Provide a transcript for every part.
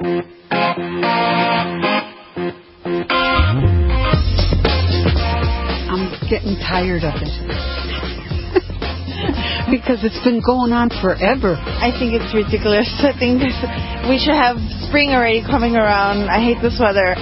I'm getting tired of it. Because it's been going on forever. I think it's ridiculous. I think we should have spring already coming around. I hate this weather.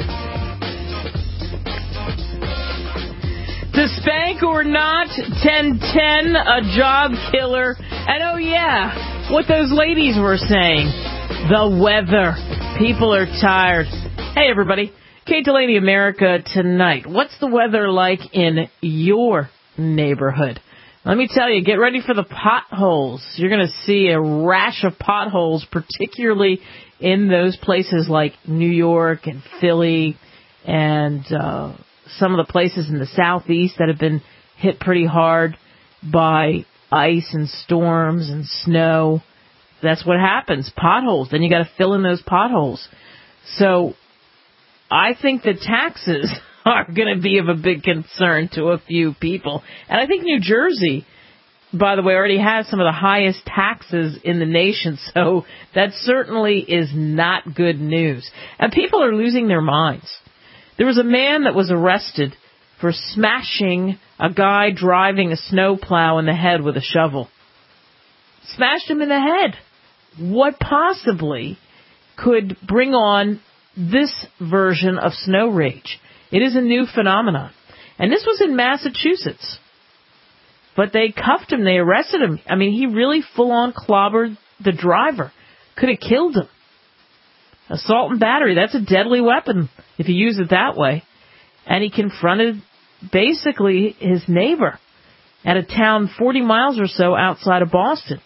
To spank or not, 1010, a job killer. And oh yeah, what those ladies were saying. The weather. People are tired. Hey everybody, Kate Delaney, America Tonight. What's the weather like in your neighborhood? Let me tell you, get ready for the potholes. You're going to see a rash of potholes, particularly in those places like New York and Philly and some of the places in the southeast that have been hit pretty hard by ice and storms and snow. That's what happens, potholes. Then you got to fill in those potholes. So I think that taxes are going to be of a big concern to a few people. And I think New Jersey, by the way, already has some of the highest taxes in the nation. So that certainly is not good news. And people are losing their minds. There was a man that was arrested for smashing a guy driving a snowplow in the head with a shovel. Smashed him in the head. What possibly could bring on this version of snow rage? It is a new phenomenon. And this was in Massachusetts. But they cuffed him. They arrested him. I mean, he really full-on clobbered the driver. Could have killed him. Assault and battery, that's a deadly weapon if you use it that way. And he confronted basically his neighbor at a town 40 miles or so outside of Boston.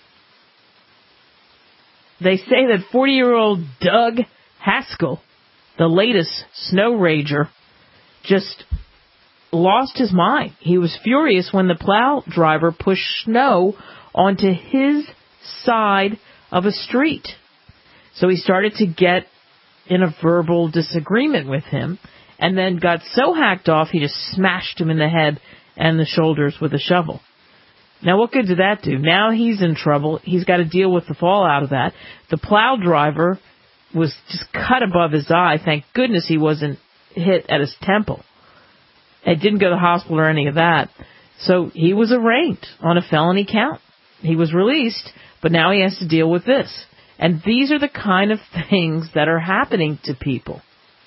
They say that 40-year-old Doug Haskell, the latest snow rager, just lost his mind. He was furious when the plow driver pushed snow onto his side of a street. So he started to get in a verbal disagreement with him and then got so hacked off he just smashed him in the head and the shoulders with a shovel. Now, what good did that do? Now he's in trouble. He's got to deal with the fallout of that. The plow driver was just cut above his eye. Thank goodness he wasn't hit at his temple. It didn't go to the hospital or any of that. So he was arraigned on a felony count. He was released, but now he has to deal with this. And these are the kind of things that are happening to people.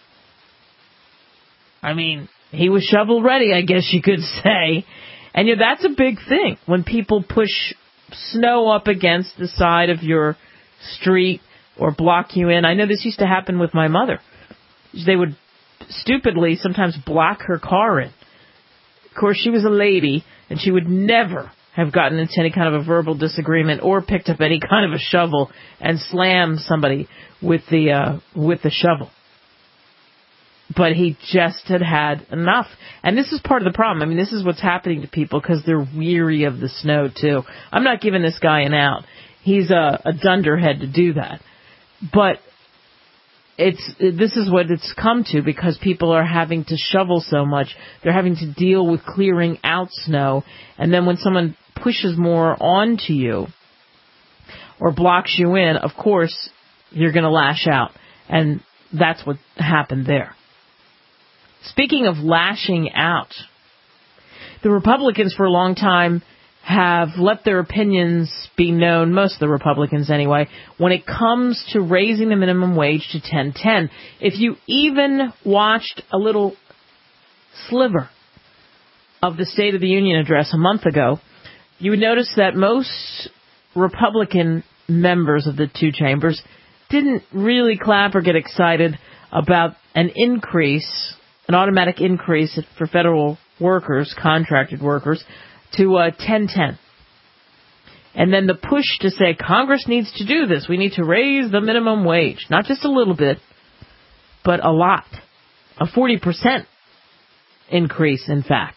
I mean, he was shovel ready, I guess you could say. And that's a big thing when people push snow up against the side of your street or block you in. I know this used to happen with my mother. They would stupidly sometimes block her car in. Of course, she was a lady, and she would never have gotten into any kind of a verbal disagreement or picked up any kind of a shovel and slammed somebody with the shovel. But he just had enough. And this is part of the problem. I mean, this is what's happening to people because they're weary of the snow, too. I'm not giving this guy an out. He's a dunderhead to do that. But this is what it's come to because people are having to shovel so much. They're having to deal with clearing out snow. And then when someone pushes more onto you or blocks you in, of course, you're going to lash out. And that's what happened there. Speaking of lashing out, the Republicans for a long time have let their opinions be known, most of the Republicans anyway, when it comes to raising the minimum wage to $10.10. If you even watched a little sliver of the State of the Union address a month ago, you would notice that most Republican members of the two chambers didn't really clap or get excited about an increase, an automatic increase for federal workers, contracted workers, to 10.10. And then the push to say Congress needs to do this. We need to raise the minimum wage. Not just a little bit, but a lot. A 40% increase, in fact.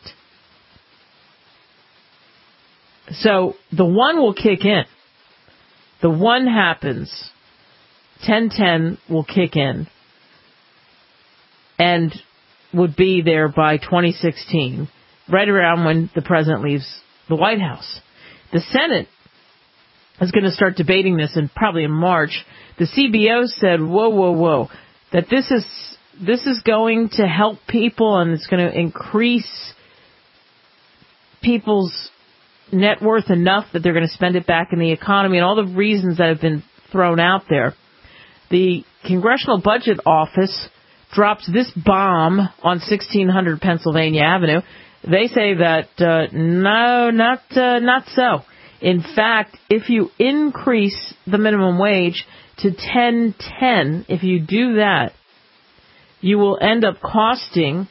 So the one will kick in. The one happens. 10.10 will kick in. And would be there by 2016, right around when the president leaves the White House. The Senate is going to start debating this probably in March. The CBO said, whoa, that this is going to help people and it's going to increase people's net worth enough that they're going to spend it back in the economy, and all the reasons that have been thrown out there. The Congressional Budget Office drops this bomb on 1600 Pennsylvania Avenue. They say that, no, not so. In fact, if you increase the minimum wage to $10.10, if you do that, you will end up costing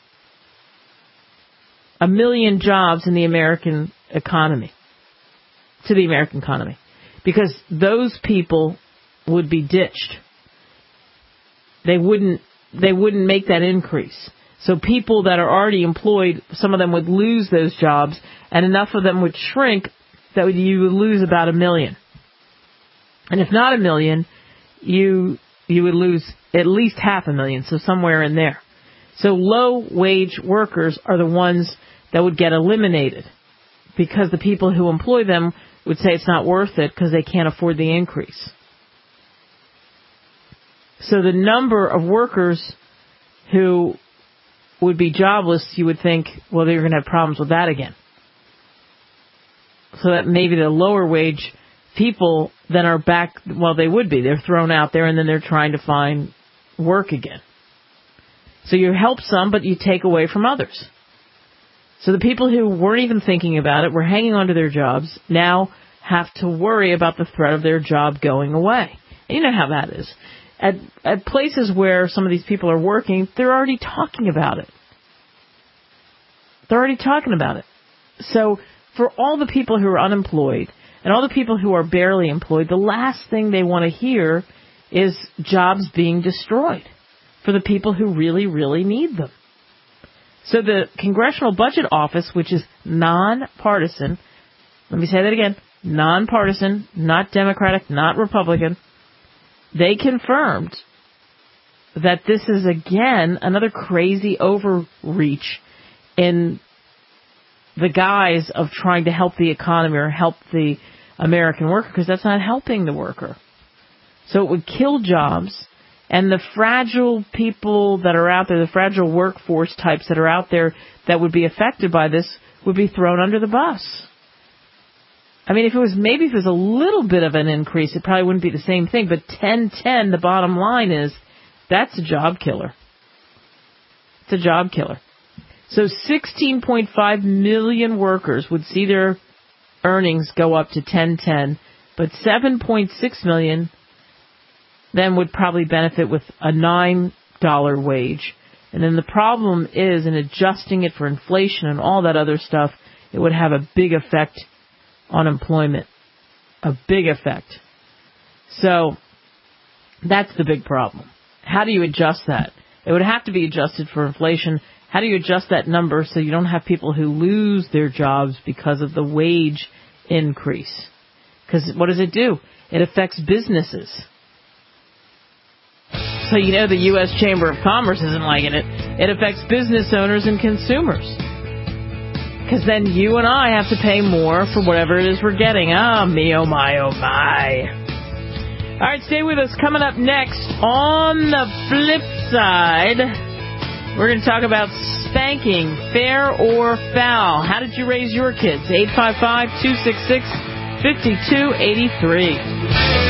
1 million jobs in the American economy, to the American economy, because those people would be ditched. They wouldn't make that increase. So people that are already employed, some of them would lose those jobs, and enough of them would shrink that you would lose about 1 million. And if not 1 million, you would lose at least 500,000, so somewhere in there. So low-wage workers are the ones that would get eliminated because the people who employ them would say it's not worth it because they can't afford the increase. So the number of workers who would be jobless, you would think, well, they're going to have problems with that again. So that maybe the lower wage people then are back, well, they would be. They're thrown out there and then they're trying to find work again. So you help some, but you take away from others. So the people who weren't even thinking about it, were hanging on to their jobs, now have to worry about the threat of their job going away. And you know how that is. At places where some of these people are working, they're already talking about it. They're already talking about it. So for all the people who are unemployed and all the people who are barely employed, the last thing they want to hear is jobs being destroyed for the people who really, really need them. So the Congressional Budget Office, which is nonpartisan, let me say that again, nonpartisan, not Democratic, not Republican, they confirmed that this is, again, another crazy overreach in the guise of trying to help the economy or help the American worker, because that's not helping the worker. So it would kill jobs, and the fragile people that are out there, the fragile workforce types that are out there that would be affected by this would be thrown under the bus. I mean, if it was a little bit of an increase, it probably wouldn't be the same thing. But 10-10, the bottom line is, that's a job killer. It's a job killer. So 16.5 million workers would see their earnings go up to 10-10, but 7.6 million then would probably benefit with a $9 wage. And then the problem is, in adjusting it for inflation and all that other stuff, it would have a big effect on employment. A big effect. So that's the big problem. How do you adjust that? It would have to be adjusted for inflation. How do you adjust that number so you don't have people who lose their jobs because of the wage increase? Because what does it do? It affects businesses. So you know the U.S. Chamber of Commerce isn't liking it. It affects business owners and consumers. Because then you and I have to pay more for whatever it is we're getting. Ah, me, oh my, oh my. All right, stay with us. Coming up next, on the flip side, we're going to talk about spanking, fair or foul. How did you raise your kids? 855-266-5283.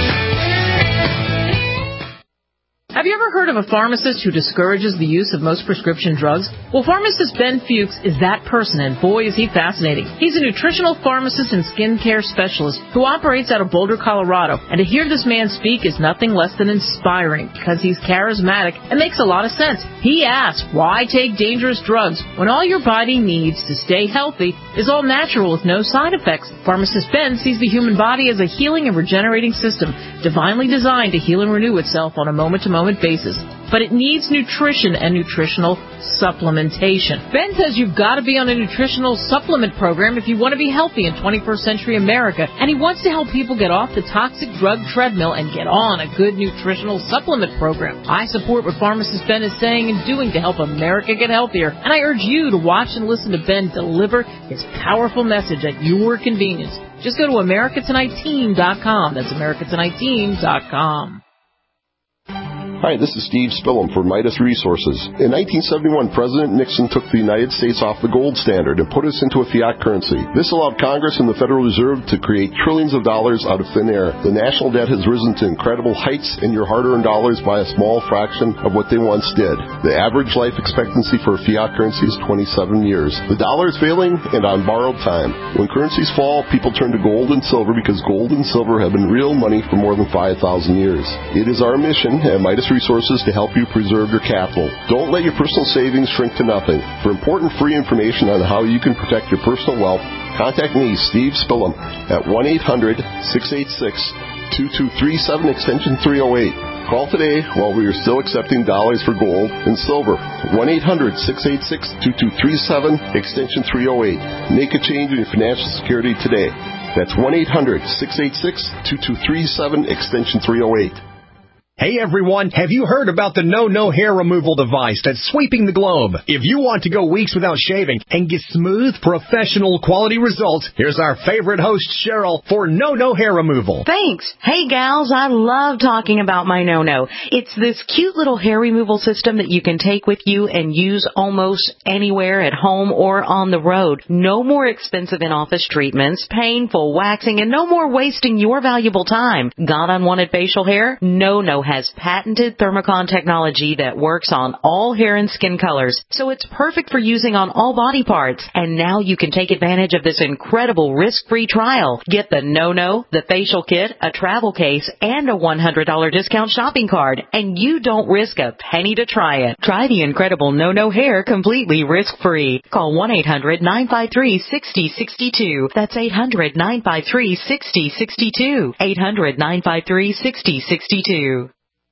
Have you ever heard of a pharmacist who discourages the use of most prescription drugs? Well, pharmacist Ben Fuchs is that person, and boy, is he fascinating. He's a nutritional pharmacist and skincare specialist who operates out of Boulder, Colorado. And to hear this man speak is nothing less than inspiring because he's charismatic and makes a lot of sense. He asks, why take dangerous drugs when all your body needs to stay healthy is all natural with no side effects? Pharmacist Ben sees the human body as a healing and regenerating system, divinely designed to heal and renew itself on a moment-to-moment basis. but it needs nutrition and nutritional supplementation. Ben says you've got to be on a nutritional supplement program if you want to be healthy in 21st century America, and he wants to help people get off the toxic drug treadmill and get on a good nutritional supplement program. I support what pharmacist Ben is saying and doing to help America get healthier, and I urge you to watch and listen to Ben deliver his powerful message at your convenience. Just go to AmericaTonightTeam.com. That's AmericaTonightTeam.com. Hi, this is Steve Spillum for Midas Resources. In 1971, President Nixon took the United States off the gold standard and put us into a fiat currency. This allowed Congress and the Federal Reserve to create trillions of dollars out of thin air. The national debt has risen to incredible heights, and your hard-earned dollars by a small fraction of what they once did. The average life expectancy for a fiat currency is 27 years. The dollar is failing and on borrowed time. When currencies fall, people turn to gold and silver because gold and silver have been real money for more than 5,000 years. It is our mission at Midas Resources to help you preserve your capital. Don't let your personal savings shrink to nothing. For important free information on how you can protect your personal wealth, contact me, Steve Spillum, at 1-800-686-2237, extension 308. Call today while we are still accepting dollars for gold and silver. 1-800-686-2237, extension 308. Make a change in your financial security today. That's 1-800-686-2237, extension 308. Hey everyone, have you heard about the No hair removal device that's sweeping the globe? If you want to go weeks without shaving and get smooth, professional quality results, here's our favorite host, Cheryl, for No hair removal. Thanks. Hey gals, I love talking about my No. It's this cute little hair removal system that you can take with you and use almost anywhere at home or on the road. No more expensive in-office treatments, painful waxing, and no more wasting your valuable time. Got unwanted facial hair? No has patented Thermocon technology that works on all hair and skin colors, so it's perfect for using on all body parts. And now you can take advantage of this incredible risk-free trial. Get the No, the facial kit, a travel case, and a $100 discount shopping card, and you don't risk a penny to try it. Try the incredible No hair completely risk-free. Call 1-800-953-6062. That's 800-953-6062. 800-953-6062.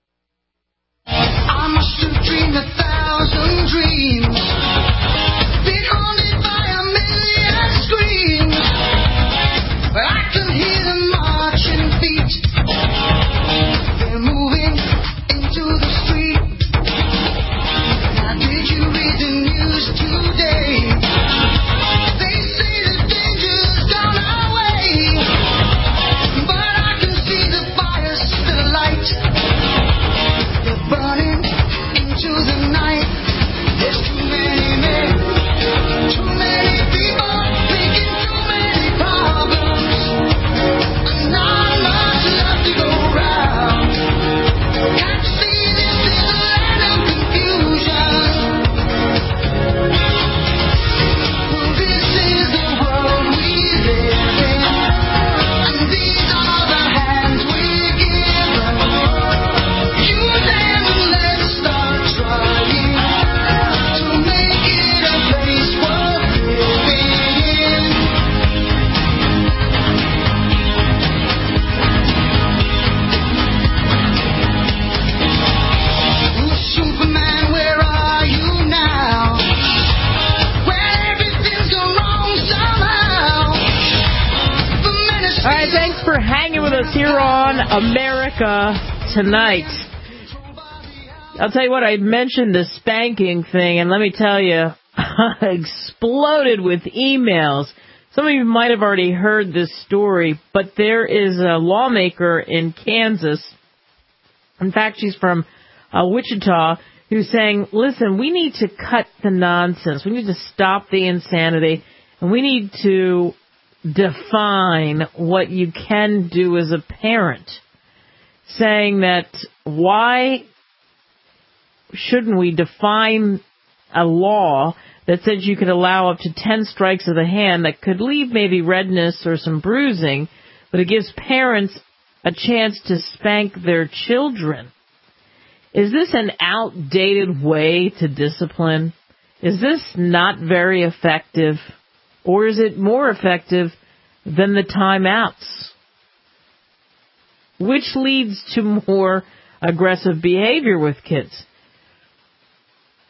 I must have dreamed 1,000 dreams, been haunted by a million screams, but I can hear them marching feet. They're moving into the street. Now did you read the news today? They say the danger's gone our way, but I can see the fire still alight. Burning into the night. There's too many men, too many people, making too many problems, and not much left to go round. Can't you see this is a land of confusion? Well, this is the world we live in, and these are the hands we're given. Use them and let's start trying to make it a place worth living in. Ooh, Superman, where are you now? When everything's gone wrong somehow. The menace. All right, thanks for hanging with us here on America Tonight. I'll tell you what, I mentioned the spanking thing, and let me tell you, exploded with emails. Some of you might have already heard this story, but there is a lawmaker in Kansas. In fact, she's from Wichita, who's saying, listen, we need to cut the nonsense. We need to stop the insanity, and we need to define what you can do as a parent. Saying that why shouldn't we define a law that says you could allow up to 10 strikes of the hand that could leave maybe redness or some bruising, but it gives parents a chance to spank their children. Is this an outdated way to discipline? Is this not very effective? Or is it more effective than the timeouts? Which leads to more aggressive behavior with kids?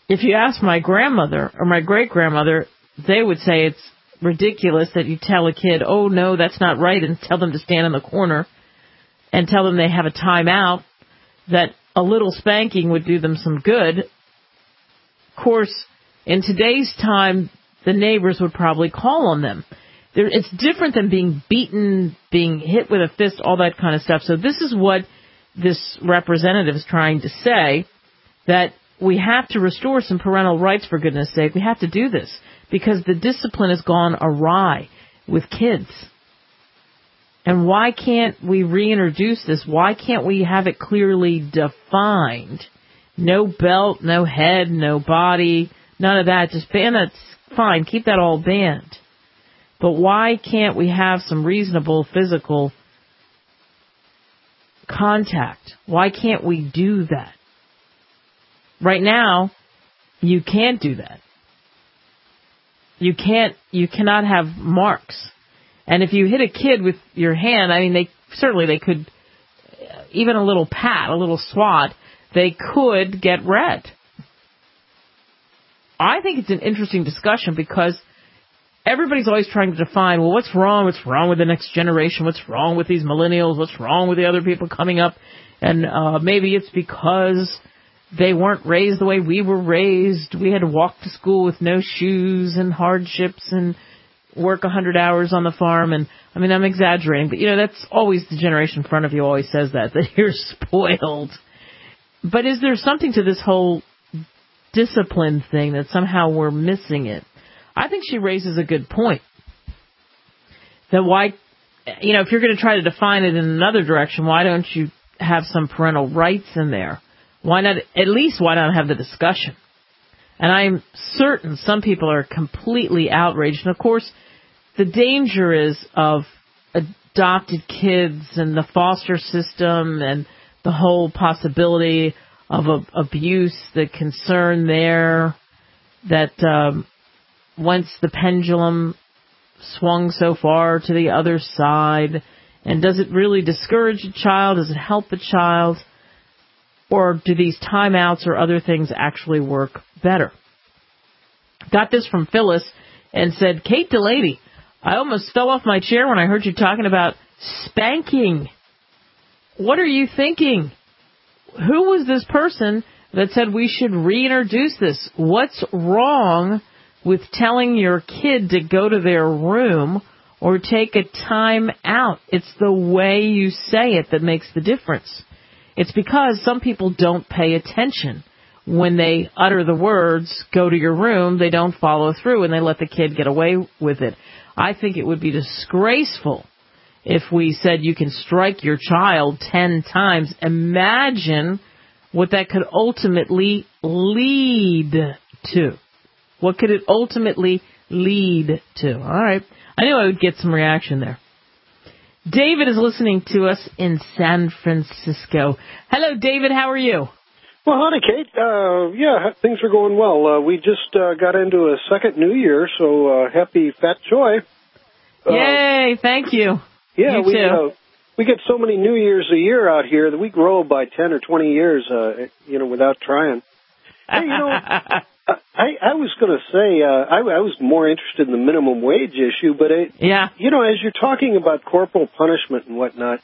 if you ask my grandmother or my great-grandmother, they would say it's ridiculous that you tell a kid, oh, no, that's not right, and tell them to stand in the corner and tell them they have a timeout, that a little spanking would do them some good. Of course, in today's time, the neighbors would probably call on them. It's different than being beaten, being hit with a fist, all that kind of stuff. So this is what this representative is trying to say, that we have to restore some parental rights, for goodness sake. We have to do this because the discipline has gone awry with kids. And why can't we reintroduce this? Why can't we have it clearly defined? No belt, no head, no body, none of that. Just ban that's fine. Keep that all banned. But why can't we have some reasonable physical contact? Why can't we do that? Right now, you can't do that. You cannot have marks. And if you hit a kid with your hand, I mean, they could, even a little pat, a little swat, they could get red. I think it's an interesting discussion because everybody's always trying to define, well, what's wrong? What's wrong with the next generation? What's wrong with these millennials? What's wrong with the other people coming up? And maybe it's because they weren't raised the way we were raised. We had to walk to school with no shoes and hardships and work 100 hours on the farm. And I mean, I'm exaggerating, but that's always the generation in front of you always says that you're spoiled. But is there something to this whole discipline thing that somehow we're missing it? I think she raises a good point. That why, if you're going to try to define it in another direction, why don't you have some parental rights in there? Why not have the discussion? And I'm certain some people are completely outraged. And, of course, the danger is of adopted kids and the foster system and the whole possibility of abuse, the concern there that once the pendulum swung so far to the other side, and does it really discourage a child? Does it help a child? Or do these timeouts or other things actually work better? Got this from Phyllis and said, Kate Delaney, I almost fell off my chair when I heard you talking about spanking. What are you thinking? Who was this person that said we should reintroduce this? What's wrong with telling your kid to go to their room or take a time out? It's the way you say it that makes the difference. It's because some people don't pay attention. When they utter the words, go to your room, they don't follow through and they let the kid get away with it. I think it would be disgraceful if we said you can strike your child 10 times. Imagine what that could ultimately lead to. What could it ultimately lead to? All right. I knew I would get some reaction there. David is listening to us in San Francisco. Hello, David. How are you? Well, howdy, Kate. Yeah, things are going well. We just got into a second New Year, so happy Fat Joy. Yay, thank you. Yeah, you too. We get so many New Years a year out here that we grow by 10 or 20 years, without trying. Hey, I was going to say, I was more interested in the minimum wage issue, but, as you're talking about corporal punishment and whatnot,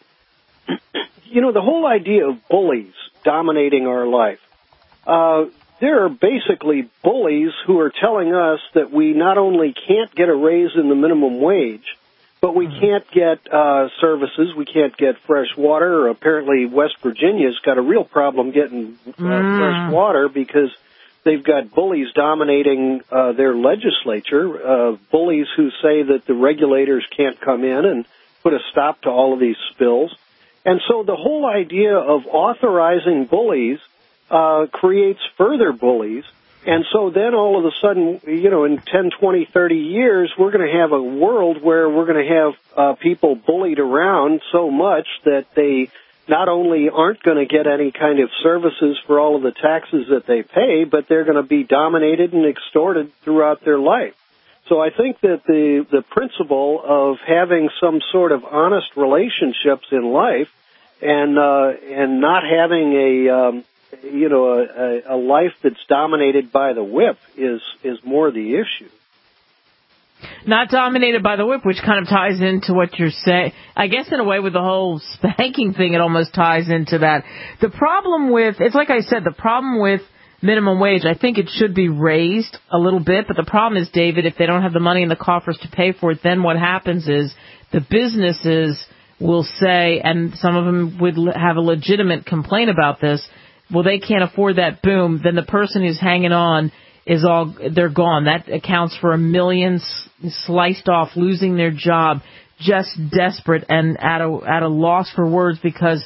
the whole idea of bullies dominating our life, there are basically bullies who are telling us that we not only can't get a raise in the minimum wage, but we can't get services, we can't get fresh water. Apparently West Virginia's got a real problem getting fresh water because they've got bullies dominating their legislature, bullies who say that the regulators can't come in and put a stop to all of these spills. And so the whole idea of authorizing bullies creates further bullies. And so then all of a sudden, in 10, 20, 30 years, we're going to have a world where we're going to have people bullied around so much that they not only aren't going to get any kind of services for all of the taxes that they pay, but they're going to be dominated and extorted throughout their life. So I think that the principle of having some sort of honest relationships in life and not having a life that's dominated by the whip is more the issue. Not dominated by the whip, which kind of ties into what you're saying. I guess in a way with the whole spanking thing, it almost ties into that. The problem with, it's like I said, the problem with minimum wage, I think it should be raised a little bit, but the problem is, David, if they don't have the money in the coffers to pay for it, then what happens is the businesses will say, and some of them would have a legitimate complaint about this, well, they can't afford that, boom, then the person who's hanging on they're gone. That accounts for $1 million sliced off, losing their job, just desperate and at a loss for words because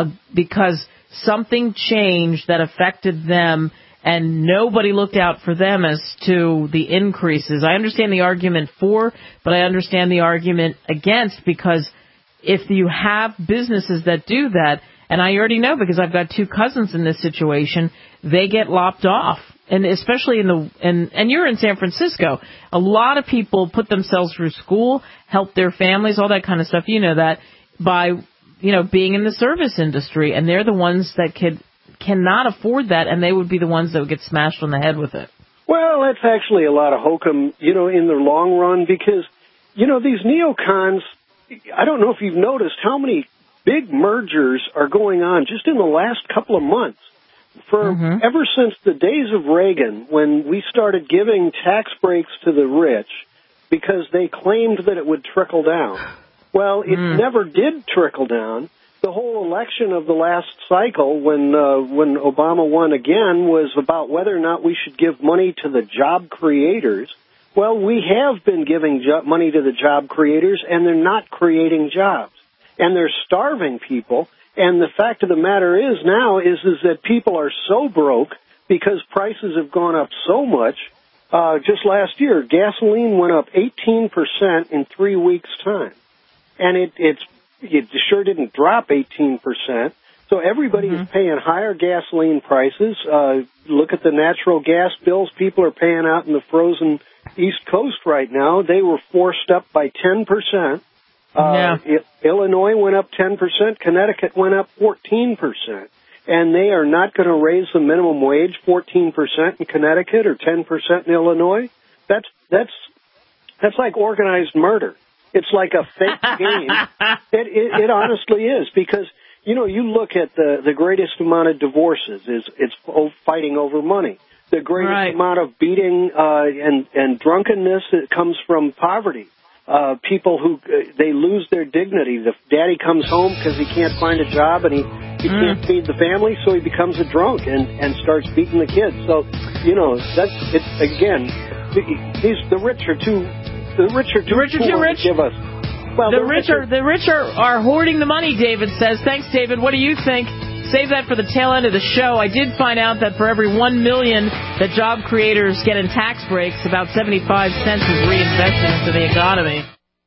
something changed that affected them and nobody looked out for them as to the increases. I understand the argument for, but I understand the argument against, because if you have businesses that do that, and I already know because I've got two cousins in this situation, they get lopped off. And especially and you're in San Francisco, a lot of people put themselves through school, help their families, all that kind of stuff. You know that by, being in the service industry, and they're the ones that cannot afford that, and they would be the ones that would get smashed on the head with it. Well, that's actually a lot of hokum, in the long run, because, these neocons, I don't know if you've noticed how many big mergers are going on just in the last couple of months. Ever since the days of Reagan, when we started giving tax breaks to the rich because they claimed that it would trickle down. Well, it never did trickle down. The whole election of the last cycle, when Obama won again, was about whether or not we should give money to the job creators. Well, we have been giving money to the job creators, and they're not creating jobs. And they're starving people. And the fact of the matter is now is that people are so broke because prices have gone up so much. Just last year, gasoline went up 18% in 3 weeks' time. And it sure didn't drop 18%. So everybody is paying higher gasoline prices. Look at the natural gas bills people are paying out in the frozen East Coast right now. They were forced up by 10%. Illinois went up 10%. Connecticut went up 14%. And they are not going to raise the minimum wage 14% in Connecticut or 10% in Illinois. That's like organized murder. It's like a fake game. It honestly is, because you look at the greatest amount of divorces it's fighting over money. The greatest amount of beating and drunkenness that comes from poverty. People who they lose their dignity. The daddy comes home because he can't find a job and he can't feed the family, so he becomes a drunk and starts beating the kids. So that's it again. The rich are too rich to give us. Well, the rich are hoarding the money, David says. Thanks, David. What do you think? Save that for the tail end of the show. I did find out that for every $1 million that job creators get in tax breaks, about 75 cents is reinvested into the economy.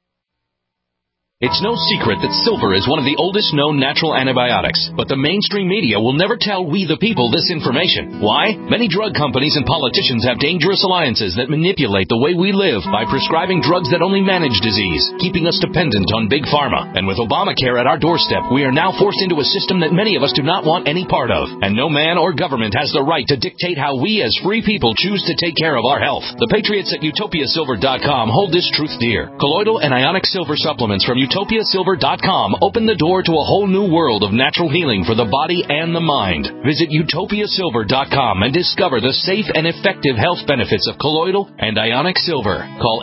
It's no secret that silver is one of the oldest known natural antibiotics, but the mainstream media will never tell we the people this information. Why? Many drug companies and politicians have dangerous alliances that manipulate the way we live by prescribing drugs that only manage disease, keeping us dependent on big pharma. And with Obamacare at our doorstep, we are now forced into a system that many of us do not want any part of. And no man or government has the right to dictate how we as free people choose to take care of our health. The patriots at UtopiaSilver.com hold this truth dear. Colloidal and ionic silver supplements from UtopiaSilver.com open the door to a whole new world of natural healing for the body and the mind. Visit UtopiaSilver.com and discover the safe and effective health benefits of colloidal and ionic silver. Call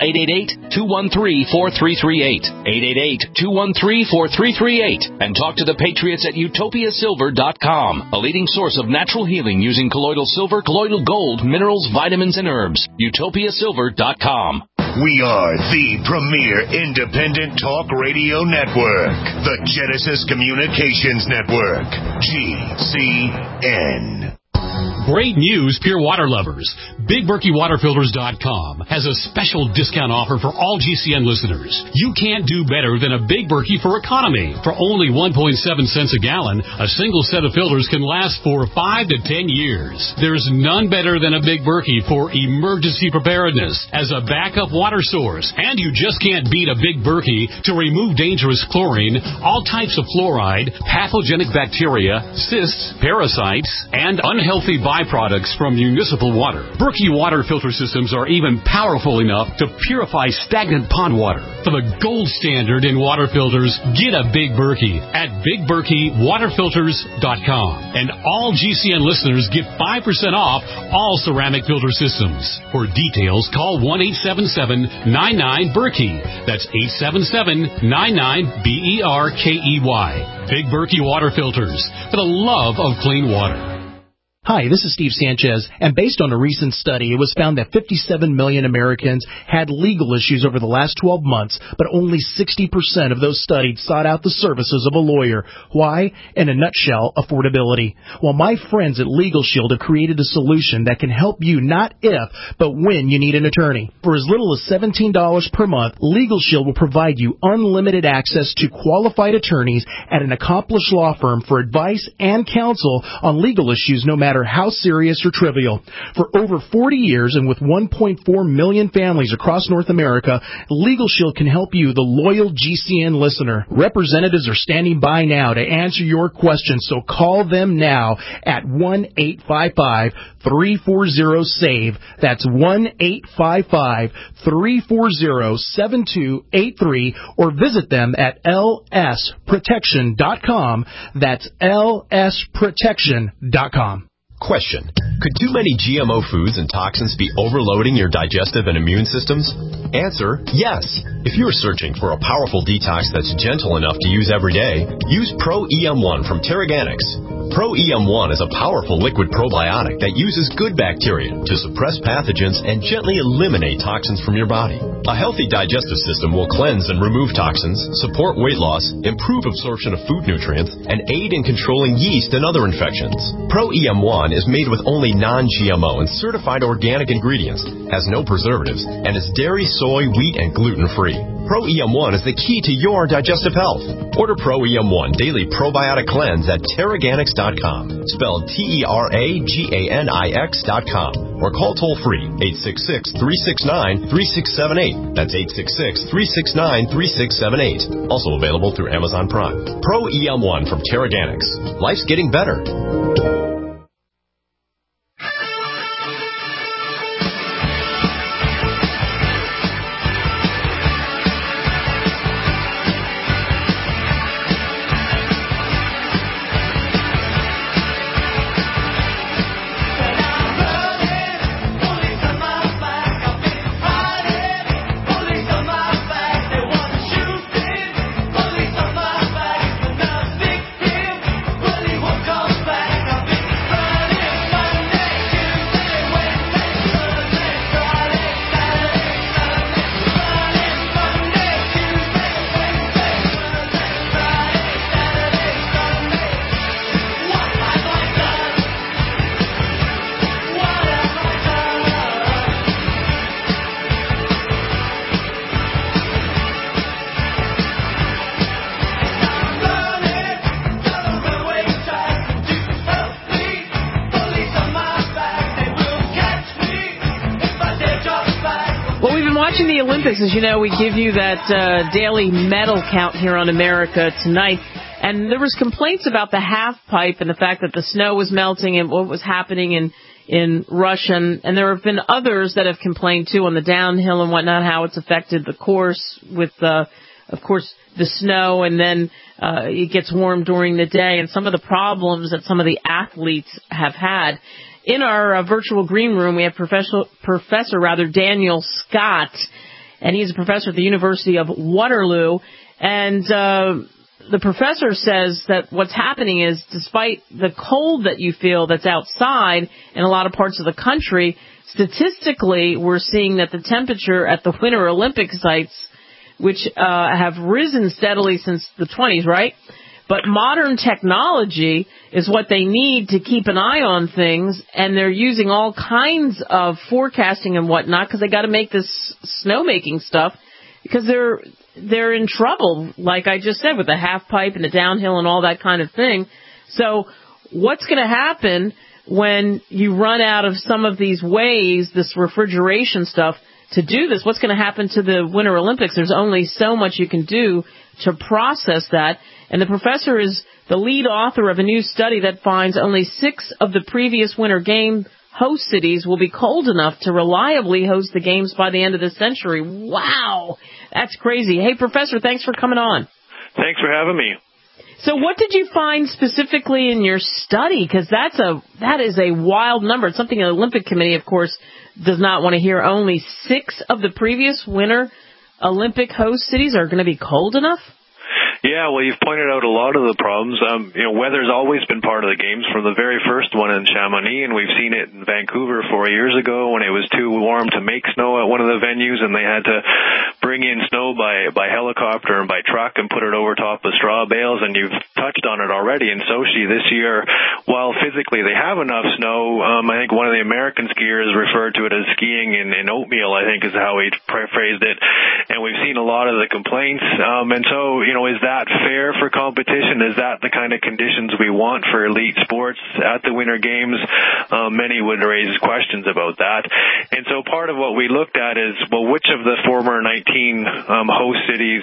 888-213-4338. 888-213-4338. And talk to the patriots at UtopiaSilver.com, a leading source of natural healing using colloidal silver, colloidal gold, minerals, vitamins, and herbs. UtopiaSilver.com. We are the premier independent talk radio network, the Genesis Communications Network, GCN. Great news, pure water lovers. BigBerkeyWaterFilters.com has a special discount offer for all GCN listeners. You can't do better than a Big Berkey for economy. For only 1.7 cents a gallon, a single set of filters can last for 5 to 10 years. There's none better than a Big Berkey for emergency preparedness as a backup water source. And you just can't beat a Big Berkey to remove dangerous chlorine, all types of fluoride, pathogenic bacteria, cysts, parasites, and unhealthy byproducts from municipal water. Berkey water filter systems are even powerful enough to purify stagnant pond water. For the gold standard in water filters, get a Big Berkey at BigBerkeyWaterFilters.com. And all GCN listeners get 5% off all ceramic filter systems. For details, call 1-877-99-BERKEY. That's 877-99-BERKEY. Big Berkey Water Filters, for the love of clean water. Hi, this is Steve Sanchez, and based on a recent study, it was found that 57 million Americans had legal issues over the last 12 months, but only 60% of those studied sought out the services of a lawyer. Why? In a nutshell, affordability. Well, my friends at Legal Shield have created a solution that can help you not if, but when you need an attorney. For as little as $17 per month, Legal Shield will provide you unlimited access to qualified attorneys at an accomplished law firm for advice and counsel on legal issues, no matter how serious or trivial. For over 40 years and with 1.4 million families across North America, Legal Shield can help you, the loyal GCN listener. Representatives are standing by now to answer your questions, so call them now at 1-855-340-SAVE. That's 1-855-340-7283, or visit them at lsprotection.com. That's lsprotection.com. Question. Could too many GMO foods and toxins be overloading your digestive and immune systems? Answer, yes. If you're searching for a powerful detox that's gentle enough to use every day, use Pro-EM1 from Terraganics. Pro-EM1 is a powerful liquid probiotic that uses good bacteria to suppress pathogens and gently eliminate toxins from your body. A healthy digestive system will cleanse and remove toxins, support weight loss, improve absorption of food nutrients, and aid in controlling yeast and other infections. Pro-EM1 is made with only non-GMO and certified organic ingredients, has no preservatives, and is dairy, soy, wheat, and gluten-free. Pro-EM1 is the key to your digestive health. Order Pro-EM1 Daily Probiotic Cleanse at Terraganics.com, spelled Terraganix.com, or call toll-free 866-369-3678. That's 866-369-3678. Also available through Amazon Prime. Pro-EM1 from Terraganics. Life's getting better. The Olympics, as you know, we give you that daily medal count here on America Tonight. And there was complaints about the half pipe and the fact that the snow was melting and what was happening in Russia. And there have been others that have complained, too, on the downhill and whatnot, how it's affected the course with, of course, the snow. And then it gets warm during the day. And some of the problems that some of the athletes have had. In our virtual green room, we have Professor Daniel Scott, and he's a professor at the University of Waterloo. And the professor says that what's happening is, despite the cold that you feel that's outside in a lot of parts of the country, statistically, we're seeing that the temperature at the Winter Olympic sites, which have risen steadily since the 20s, right? But modern technology is what they need to keep an eye on things, and they're using all kinds of forecasting and whatnot because they got to make this snowmaking stuff because they're in trouble, like I just said, with the half pipe and the downhill and all that kind of thing. So what's going to happen when you run out of some of these ways, this refrigeration stuff, to do this? What's going to happen to the Winter Olympics? There's only so much you can do to process that. And the professor is the lead author of a new study that finds only 6 of the previous Winter Game host cities will be cold enough to reliably host the games by the end of the century. Wow, that's crazy. Hey, Professor, thanks for coming on. Thanks for having me. So what did you find specifically in your study? Because that is a wild number. It's something the Olympic Committee, of course, does not want to hear. Only 6 of the previous Winter Olympic host cities are going to be cold enough? Yeah, well, you've pointed out a lot of the problems. Weather's always been part of the games from the very first one in Chamonix, and we've seen it in Vancouver 4 years ago when it was too warm to make snow at one of the venues, and they had to bring in snow by helicopter and by truck and put it over top of straw bales. And you've touched on it already in Sochi this year. While physically they have enough snow, I think one of the American skiers referred to it as skiing in oatmeal, I think is how he phrased it. And we've seen a lot of the complaints. And so, is that fair for competition? Is that the kind of conditions we want for elite sports at the Winter Games? Many would raise questions about that. And so part of what we looked at is, well, which of the former 19 host cities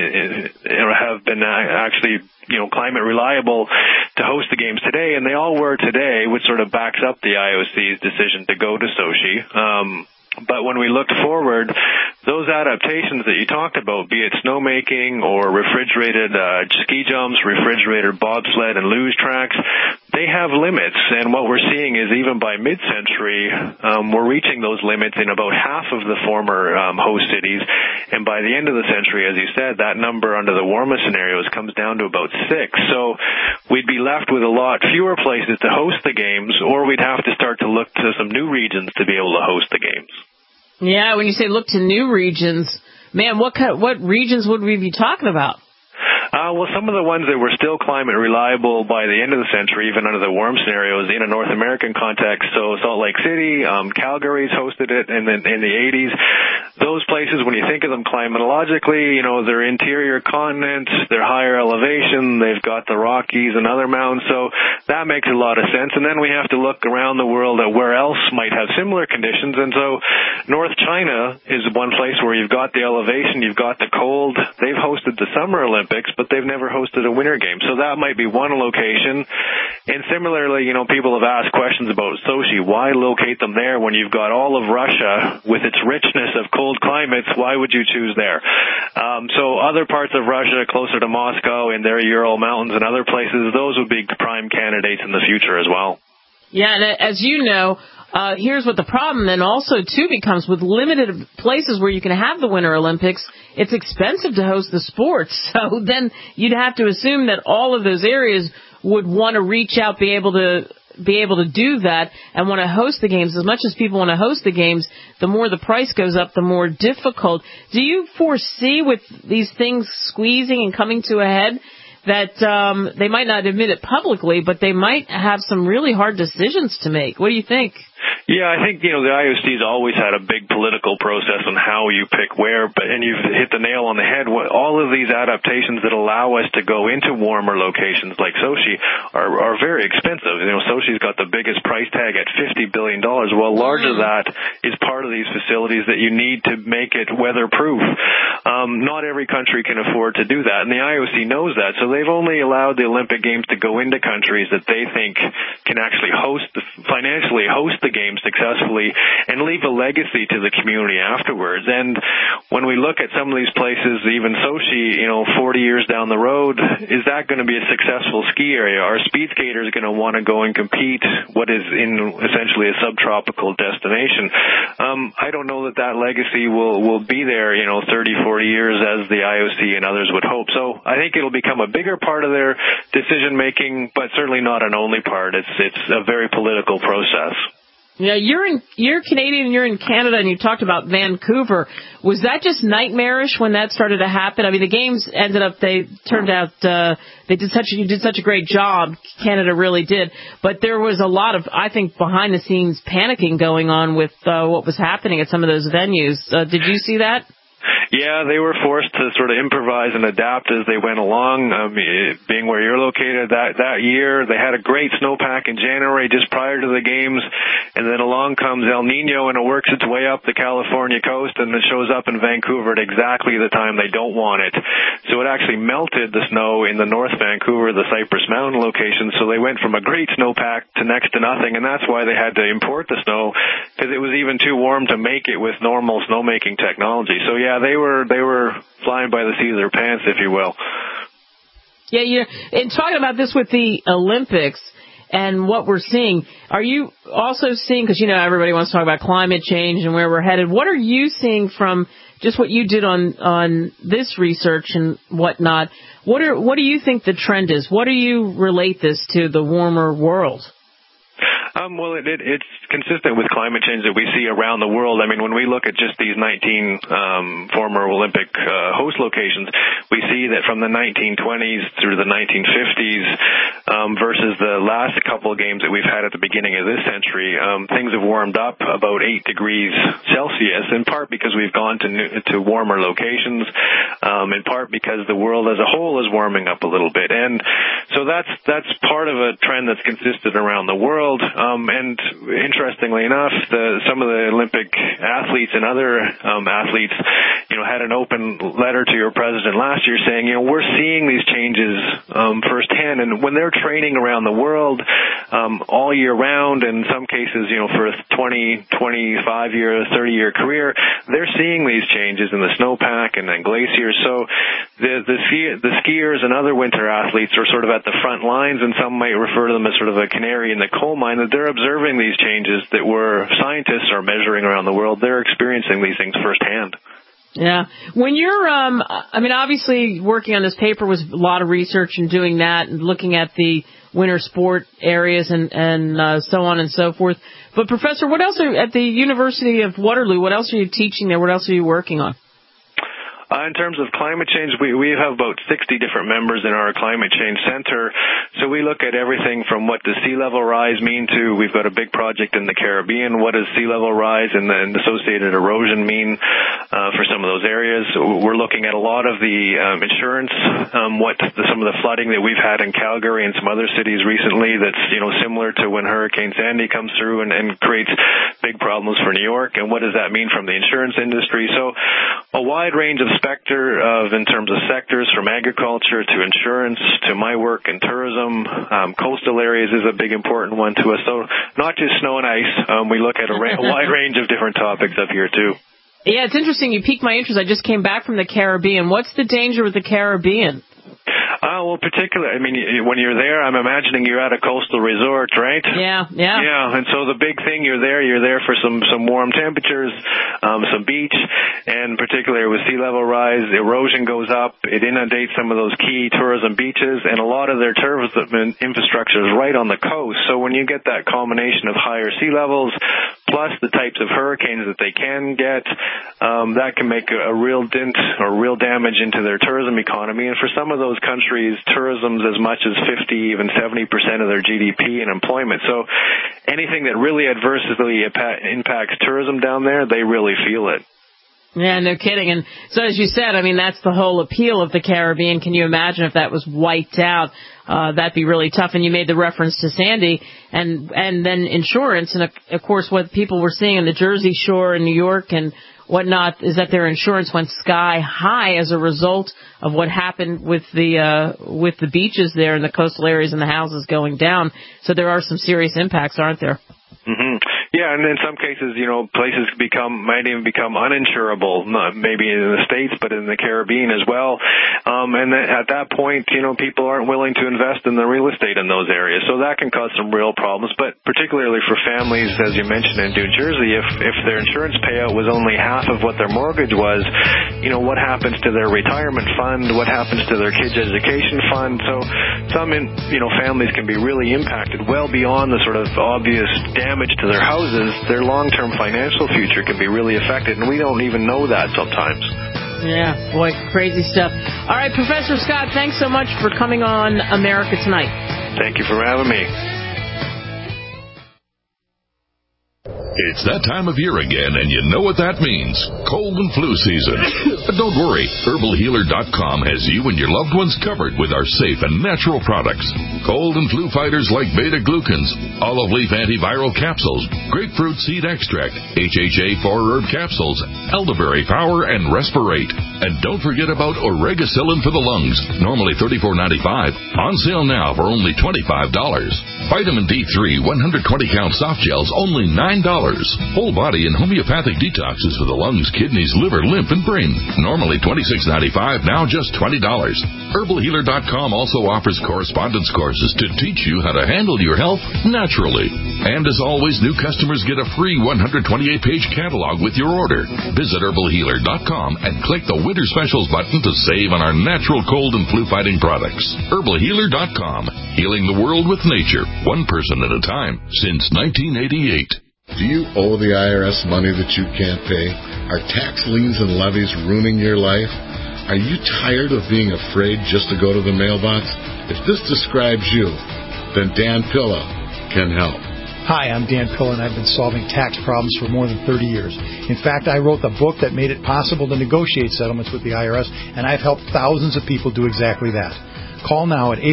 have been actually climate reliable to host the games today? And they all were today, which sort of backs up the IOC's decision to go to Sochi. But when we looked forward, those adaptations that you talked about, be it snowmaking or refrigerated ski jumps, refrigerated bobsled and luge tracks, they have limits. And what we're seeing is even by mid-century, we're reaching those limits in about half of the former host cities. And by the end of the century, as you said, that number under the warmest scenarios comes down to about 6. So we'd be left with a lot fewer places to host the games, or we'd have to start to look to some new regions to be able to host the games. Yeah, when you say look to new regions, man, what regions would we be talking about? Well, some of the ones that were still climate reliable by the end of the century, even under the warm scenarios in a North American context. So Salt Lake City, Calgary's hosted it in the 80s. Those places, when you think of them climatologically, they're interior continents, they're higher elevation, they've got the Rockies and other mountains. So that makes a lot of sense. And then we have to look around the world at where else might have similar conditions. And so North China is one place where you've got the elevation, you've got the cold. They've hosted the Summer Olympics, but they've never hosted a Winter Game. So that might be one location. And similarly, people have asked questions about Sochi. Why locate them there when you've got all of Russia with its richness of cold climates? Why would you choose there? So other parts of Russia closer to Moscow in their Ural Mountains and other places, those would be prime candidates in the future as well. Yeah, and as you know, here's what the problem then also, too, becomes. With limited places where you can have the Winter Olympics, it's expensive to host the sports. So then you'd have to assume that all of those areas would want to reach out, be able to do that and want to host the games. As much as people want to host the games, the more the price goes up, the more difficult. Do you foresee with these things squeezing and coming to a head that they might not admit it publicly, but they might have some really hard decisions to make? What do you think? Yeah, I think, the IOC's always had a big political process on how you pick where, and you've hit the nail on the head. All of these adaptations that allow us to go into warmer locations like Sochi are very expensive. Sochi's got the biggest price tag at $50 billion. Well, large of that is part of these facilities that you need to make it weatherproof. Not every country can afford to do that, and the IOC knows that. So they've only allowed the Olympic Games to go into countries that they think can actually financially host the games successfully and leave a legacy to the community afterwards. And when we look at some of these places, even Sochi, 40 years down the road, is that going to be a successful ski area? Are speed skaters going to want to go and compete what is in essentially a subtropical destination? I don't know that legacy will be there, 30, 40 years as the IOC and others would hope. So I think it'll become a bigger part of their decision making, but certainly not an only part. It's a very political process. Yeah, you're Canadian and you're in Canada, and you talked about Vancouver. Was that just nightmarish when that started to happen? I mean, the games you did such a great job. Canada really did, but there was a lot of, I think, behind the scenes panicking going on with what was happening at some of those venues. Did you see that? Yeah, they were forced to sort of improvise and adapt as they went along. Being where you're located that year, they had a great snowpack in January just prior to the games, and then along comes El Nino and it works its way up the California coast and it shows up in Vancouver at exactly the time they don't want it. So it actually melted the snow in the North Vancouver, the Cypress Mountain location, so they went from a great snowpack to next to nothing, and that's why they had to import the snow, because it was even too warm to make it with normal snowmaking technology. So yeah, they were flying by the seat of their pants, if you will. Yeah, and talking about this with the Olympics and what we're seeing, are you also seeing, because everybody wants to talk about climate change and where we're headed, what are you seeing from just what you did on this research and whatnot? What do you think the trend is? What do you relate this to, the warmer world? Well, it's consistent with climate change that we see around the world. I mean, when we look at just these 19 former Olympic host locations, we see that from the 1920s through the 1950s versus the last couple of games that we've had at the beginning of this century, things have warmed up about 8 degrees Celsius, in part because we've gone to warmer locations, in part because the world as a whole is warming up a little bit. And so that's part of a trend that's consistent around the world. And interestingly enough, some of the Olympic athletes and other athletes, had an open letter to your president last year saying, we're seeing these changes firsthand, and when they're training around the world all year round, in some cases, for a 20, 25-year, 30-year career, they're seeing these changes in the snowpack and then glaciers. So the skiers and other winter athletes are sort of at the front lines, and some might refer to them as sort of a canary in the coal mine, that they're observing these changes that scientists are measuring around the world. They're experiencing these things firsthand. Yeah. When you're, obviously working on this paper was a lot of research and doing that and looking at the winter sport areas and so on and so forth. But Professor, what else at the University of Waterloo, what else are you teaching there? What else are you working on? In terms of climate change, we have about 60 different members in our climate change center. So we look at everything from what does sea level rise mean to, we've got a big project in the Caribbean, what does sea level rise and the associated erosion mean for some of those areas. We're looking at a lot of the insurance, some of the flooding that we've had in Calgary and some other cities recently that's, similar to when Hurricane Sandy comes through and creates big problems for New York, and what does that mean from the insurance industry. So a wide range of in terms of sectors, from agriculture to insurance to my work in tourism. Coastal areas is a big important one to us. So not just snow and ice. We look at a wide range of different topics up here too. Yeah, it's interesting. You piqued my interest. I just came back from the Caribbean. What's the danger with the Caribbean? Well, when you're there, I'm imagining you're at a coastal resort, right? Yeah. Yeah, and so the big thing, you're there for some warm temperatures, some beach, and particularly with sea level rise, erosion goes up, it inundates some of those key tourism beaches, and a lot of their tourism infrastructure is right on the coast. So when you get that combination of higher sea levels, plus the types of hurricanes that they can get, that can make a real dent or real damage into their tourism economy. And for some of those countries, tourism's as much as 50, even 70% of their GDP and employment. So anything that really adversely impacts tourism down there, they really feel it. Yeah, no kidding. And so as you said, that's the whole appeal of the Caribbean. Can you imagine if that was wiped out? That'd be really tough. And you made the reference to Sandy and then insurance. And of course, what people were seeing in the Jersey Shore in New York and whatnot is that their insurance went sky high as a result of what happened with the beaches there and the coastal areas and the houses going down. So there are some serious impacts, aren't there? Mm-hmm. Yeah, and in some cases, places might even become uninsurable, maybe in the States, but in the Caribbean as well. And at that point, people aren't willing to invest in the real estate in those areas. So that can cause some real problems, but particularly for families, as you mentioned in New Jersey, if their insurance payout was only half of what their mortgage was, what happens to their retirement fund? What happens to their kids' education fund? So some, families can be really impacted well beyond the sort of obvious damage to their house houses, their long-term financial future can be really affected, and we don't even know that sometimes. Yeah, boy, crazy stuff. All right, Professor Scott, thanks so much for coming on America Tonight. Thank you for having me. It's that time of year again, and you know what that means. Cold and flu season. But don't worry. HerbalHealer.com has you and your loved ones covered with our safe and natural products. Cold and flu fighters like beta-glucans, olive leaf antiviral capsules, grapefruit seed extract, HHA 4-herb capsules, elderberry power, and Respirate. And don't forget about Oregacillin for the lungs, normally $34.95. On sale now for only $25. Vitamin D3 120-count soft gels, only $9. Whole body and homeopathic detoxes for the lungs, kidneys, liver, lymph, and brain. Normally $26.95, now just $20. HerbalHealer.com also offers correspondence courses to teach you how to handle your health naturally. And as always, new customers get a free 128-page catalog with your order. Visit HerbalHealer.com and click the Winter Specials button to save on our natural cold and flu-fighting products. HerbalHealer.com, healing the world with nature, one person at a time, since 1988. Do you owe the IRS money that you can't pay? Are tax liens and levies ruining your life? Are you tired of being afraid just to go to the mailbox? If this describes you, then Dan Pilla can help. Hi, I'm Dan Pilla, and I've been solving tax problems for more than 30 years. In fact, I wrote the book that made it possible to negotiate settlements with the IRS, and I've helped thousands of people do exactly that. Call now at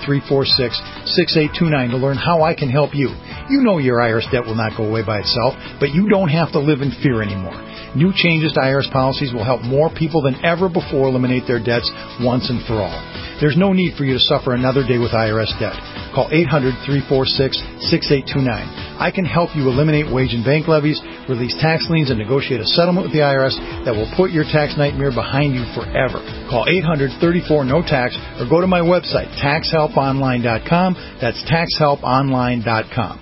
800-346-6829 to learn how I can help you. You know your IRS debt will not go away by itself, but you don't have to live in fear anymore. New changes to IRS policies will help more people than ever before eliminate their debts once and for all. There's no need for you to suffer another day with IRS debt. Call 800-346-6829. I can help you eliminate wage and bank levies, release tax liens, and negotiate a settlement with the IRS that will put your tax nightmare behind you forever. Call 800-34-NO-TAX or go to my website, taxhelponline.com. That's taxhelponline.com.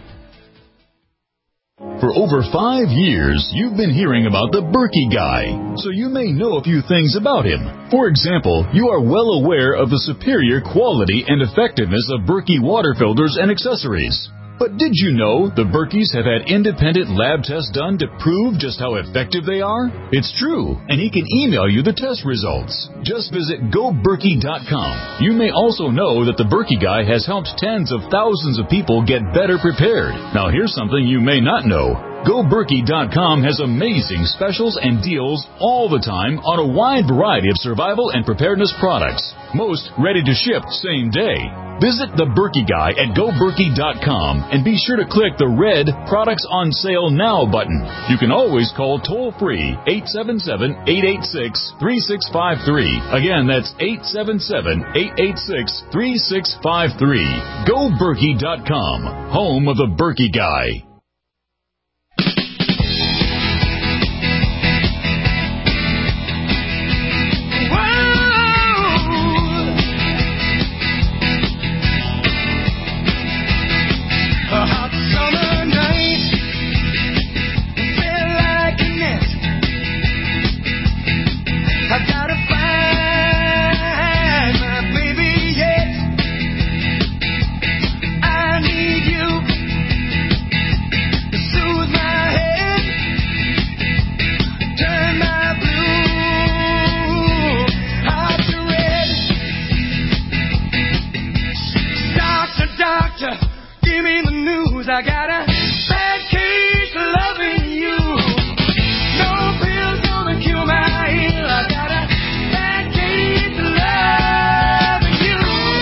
For over 5 years, you've been hearing about the Berkey Guy, so you may know a few things about him. For example, you are well aware of the superior quality and effectiveness of Berkey water filters and accessories. But did you know the Berkeys have had independent lab tests done to prove just how effective they are? It's true, and he can email you the test results. Just visit GoBerkey.com. You may also know that the Berkey Guy has helped tens of thousands of people get better prepared. Now here's something you may not know. GoBerkey.com has amazing specials and deals all the time on a wide variety of survival and preparedness products. Most ready to ship same day. Visit the Berkey Guy at GoBerkey.com and be sure to click the red Products on Sale Now button. You can always call toll-free 877-886-3653. Again, that's 877-886-3653. GoBerkey.com, home of the Berkey Guy. I got a bad case of loving you. No pills gonna cure my ill. I got a bad case of loving you.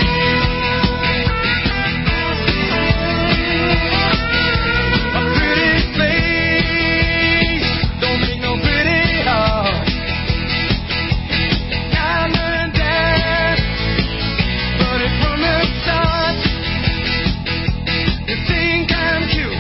A pretty face don't make no pretty heart. Diamond dance, but it from the start. You think I'm cute,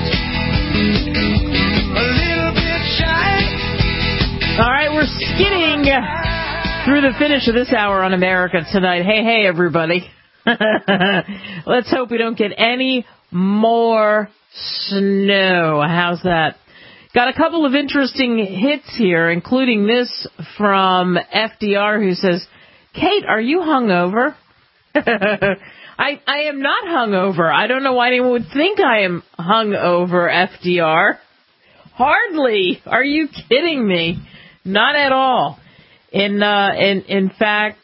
a little bit shy. All right, we're skidding through the finish of this hour on America Tonight. Hey, everybody. Let's hope we don't get any more snow. How's that? Got a couple of interesting hits here, including this from FDR, who says, Kate, are you hungover? I am not hungover. I don't know why anyone would think I am hungover, FDR. Hardly. Are you kidding me? Not at all. In fact,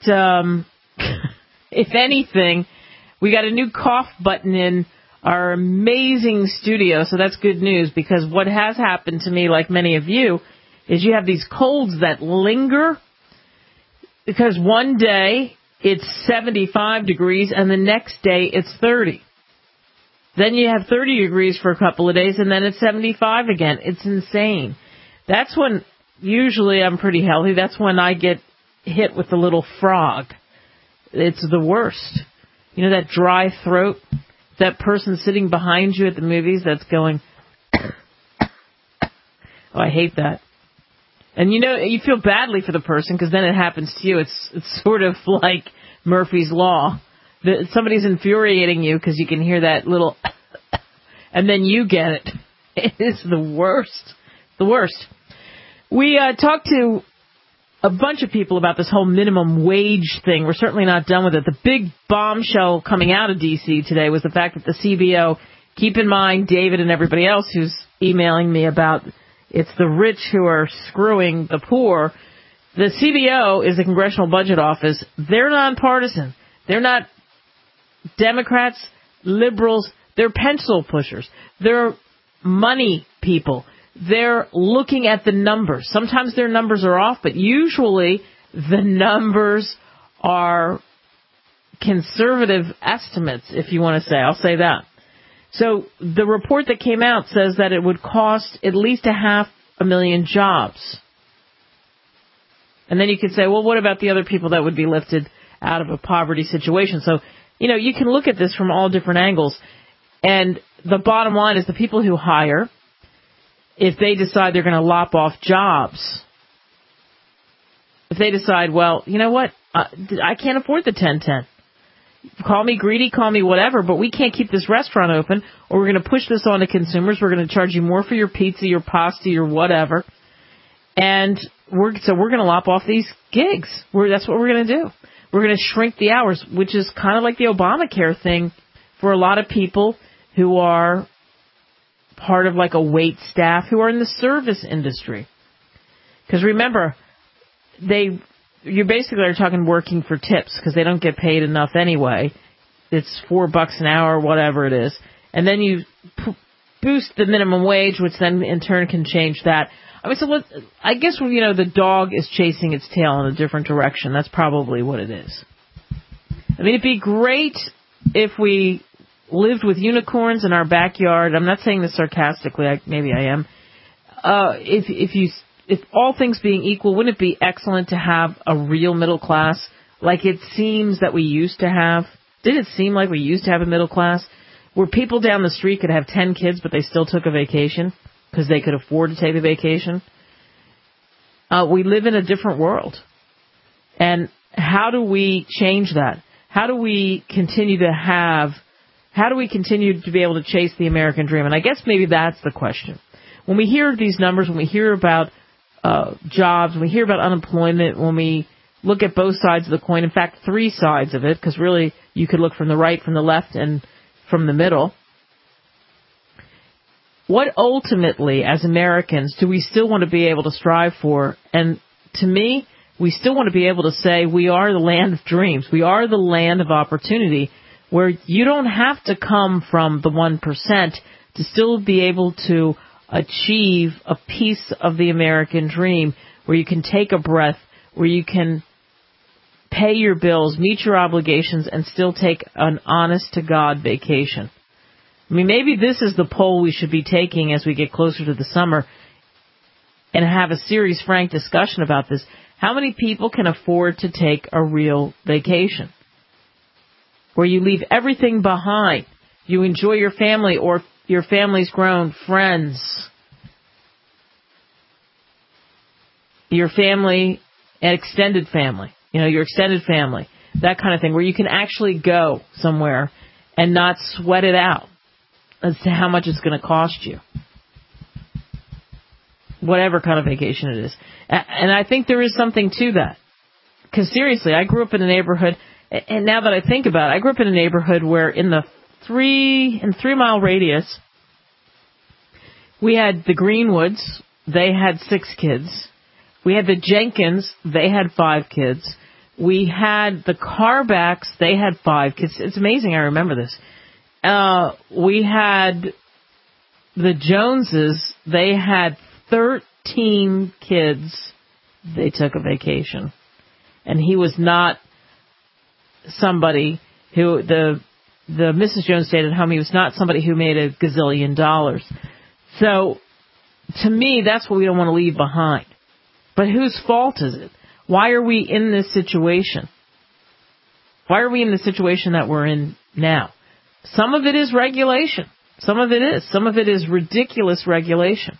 if anything, we got a new cough button in our amazing studio, so that's good news, because what has happened to me, like many of you, is you have these colds that linger, because one day it's 75 degrees and the next day it's 30. Then you have 30 degrees for a couple of days and then it's 75 again. It's insane. That's when usually I'm pretty healthy. That's when I get hit with the little frog. It's the worst. You know, that dry throat, that person sitting behind you at the movies that's going, oh, I hate that. And you know, you feel badly for the person because then it happens to you. It's sort of like Murphy's Law. Somebody's infuriating you because you can hear that little, and then you get it. It is the worst. The worst. We talked to a bunch of people about this whole minimum wage thing. We're certainly not done with it. The big bombshell coming out of D.C. today was the fact that the CBO, keep in mind David and everybody else who's emailing me about it's the rich who are screwing the poor. The CBO is the Congressional Budget Office. They're nonpartisan. They're not Democrats, liberals. They're pencil pushers. They're money people. They're looking at the numbers. Sometimes their numbers are off, but usually the numbers are conservative estimates, if you want to say. I'll say that. So the report that came out says that it would cost at least 500,000 jobs. And then you could say, well, what about the other people that would be lifted out of a poverty situation? So, you know, you can look at this from all different angles. And the bottom line is the people who hire, if they decide they're going to lop off jobs, if they decide, well, you know what, I can't afford the 1010. Call me greedy, call me whatever, but we can't keep this restaurant open, or we're going to push this on to consumers. We're going to charge you more for your pizza, your pasta, your whatever. And we're going to lop off these gigs. That's what we're going to do. We're going to shrink the hours, which is kind of like the Obamacare thing for a lot of people who are part of like a wait staff who are in the service industry. Because remember, you basically are talking working for tips because they don't get paid enough anyway. It's $4 an hour, whatever it is. And then you boost the minimum wage, which then in turn can change that. I mean, so I guess, you know, the dog is chasing its tail in a different direction. That's probably what it is. I mean, it'd be great if we lived with unicorns in our backyard. I'm not saying this sarcastically. Maybe I am. If all things being equal, wouldn't it be excellent to have a real middle class like it seems that we used to have? Didn't it seem like we used to have a middle class where people down the street could have 10 kids, but they still took a vacation because they could afford to take a vacation? We live in a different world. And how do we change that? How do we continue to be able to chase the American dream? And I guess maybe that's the question. When we hear these numbers, when we hear about jobs, when we hear about unemployment, when we look at both sides of the coin, in fact, three sides of it, because really you could look from the right, from the left, and from the middle. What ultimately, as Americans, do we still want to be able to strive for? And to me, we still want to be able to say we are the land of dreams. We are the land of opportunity, where you don't have to come from the 1% to still be able to achieve a piece of the American dream, where you can take a breath, where you can pay your bills, meet your obligations, and still take an honest-to-God vacation. I mean, maybe this is the poll we should be taking as we get closer to the summer and have a serious, frank discussion about this. How many people can afford to take a real vacation? Where you leave everything behind. You enjoy your family or your family's grown, friends, your family, and extended family, your extended family, that kind of thing, where you can actually go somewhere and not sweat it out as to how much it's going to cost you. Whatever kind of vacation it is. And I think there is something to that. Because seriously, I grew up in a neighborhood, and now that I think about it, I grew up in a neighborhood where in the 3-mile radius, We had the Greenwoods. They had 6 kids. We had the Jenkins. They had 5 kids. We had the Carbacks. They had 5 kids. It's amazing I remember this. We had the Joneses. They had 13 kids. They took a vacation. And he was not somebody who, the Mrs. Jones stayed at home. He was not somebody who made a gazillion dollars. So, to me, that's what we don't want to leave behind. But whose fault is it? Why are we in this situation? Why are we in the situation that we're in now? Some of it is regulation. Some of it is. Some of it is ridiculous regulation.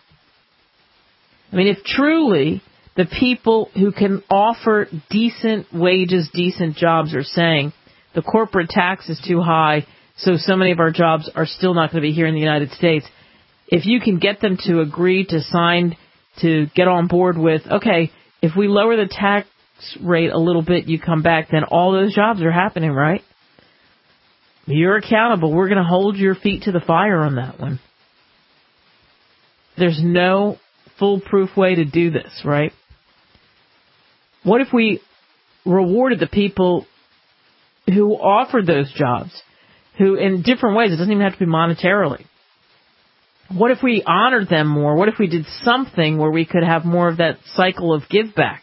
I mean, if truly the people who can offer decent wages, decent jobs are saying the corporate tax is too high, so many of our jobs are still not going to be here in the United States, if you can get them to agree to sign, to get on board with, okay, if we lower the tax rate a little bit, you come back, then all those jobs are happening, right? You're accountable. We're going to hold your feet to the fire on that one. There's no foolproof way to do this, right? What if we rewarded the people who offered those jobs, who in different ways, it doesn't even have to be monetarily. What if we honored them more? What if we did something where we could have more of that cycle of give back?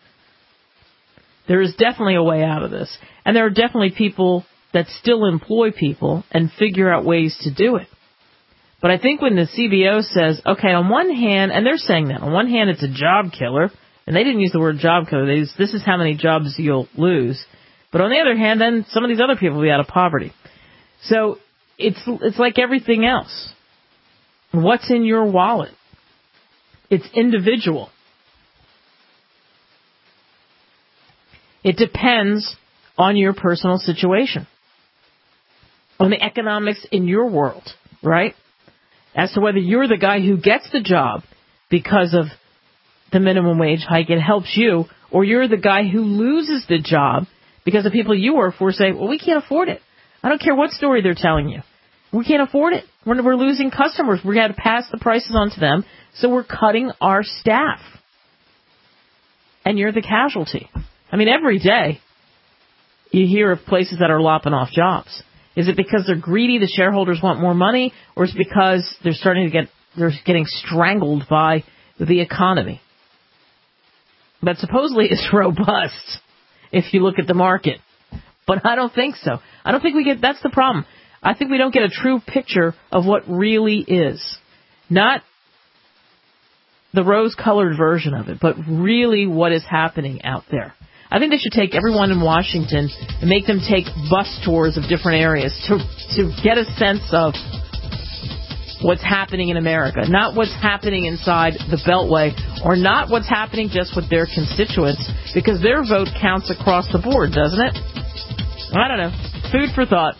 There is definitely a way out of this. And there are definitely people that still employ people and figure out ways to do it. But I think when the CBO says, okay, on one hand, and they're saying that, on one hand it's a job killer, and they didn't use the word job killer, they used, this is how many jobs you'll lose. But on the other hand, then some of these other people will be out of poverty. So it's like everything else. What's in your wallet? It's individual. It depends on your personal situation, on the economics in your world, right? As to whether you're the guy who gets the job because of the minimum wage hike, it helps you, or you're the guy who loses the job because the people you work for say, well, we can't afford it. I don't care what story they're telling you. We can't afford it. We're losing customers. We got to pass the prices on to them, so we're cutting our staff. And you're the casualty. I mean, every day you hear of places that are lopping off jobs. Is it because they're greedy, the shareholders want more money, or is it because they're getting strangled by the economy? But supposedly it's robust if you look at the market. But I don't think so. I don't think that's the problem. I think we don't get a true picture of what really is. Not the rose-colored version of it, but really what is happening out there. I think they should take everyone in Washington and make them take bus tours of different areas to get a sense of what's happening in America. Not what's happening inside the Beltway, or not what's happening just with their constituents, because their vote counts across the board, doesn't it? I don't know. Food for thought.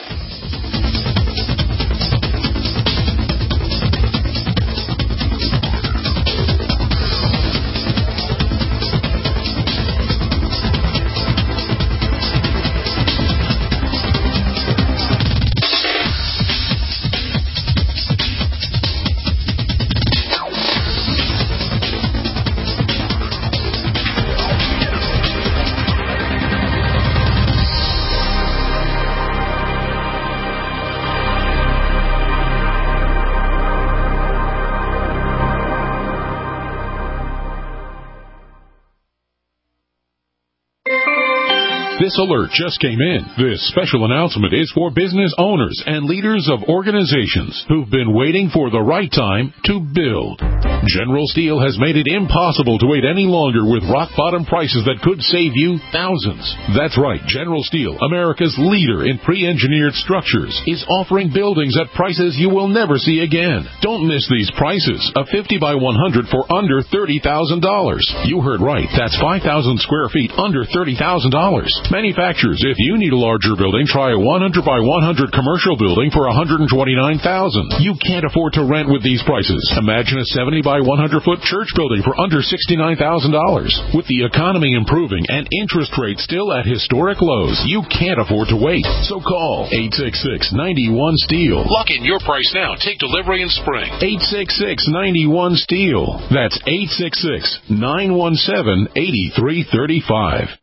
This alert just came in. This special announcement is for business owners and leaders of organizations who've been waiting for the right time to build. General Steel has made it impossible to wait any longer with rock-bottom prices that could save you thousands. That's right, General Steel, America's leader in pre-engineered structures, is offering buildings at prices you will never see again. Don't miss these prices. A 50 by 100 for under $30,000. You heard right. That's 5,000 square feet under $30,000. Manufacturers, if you need a larger building, try a 100 by 100 commercial building for $129,000. You can't afford to rent with these prices. Imagine a 70 by by 100-foot church building for under $69,000. With the economy improving and interest rates still at historic lows, you can't afford to wait. So call 866-91-STEEL. Lock in your price now. Take delivery in spring. 866-91-STEEL. That's 866-917-8335.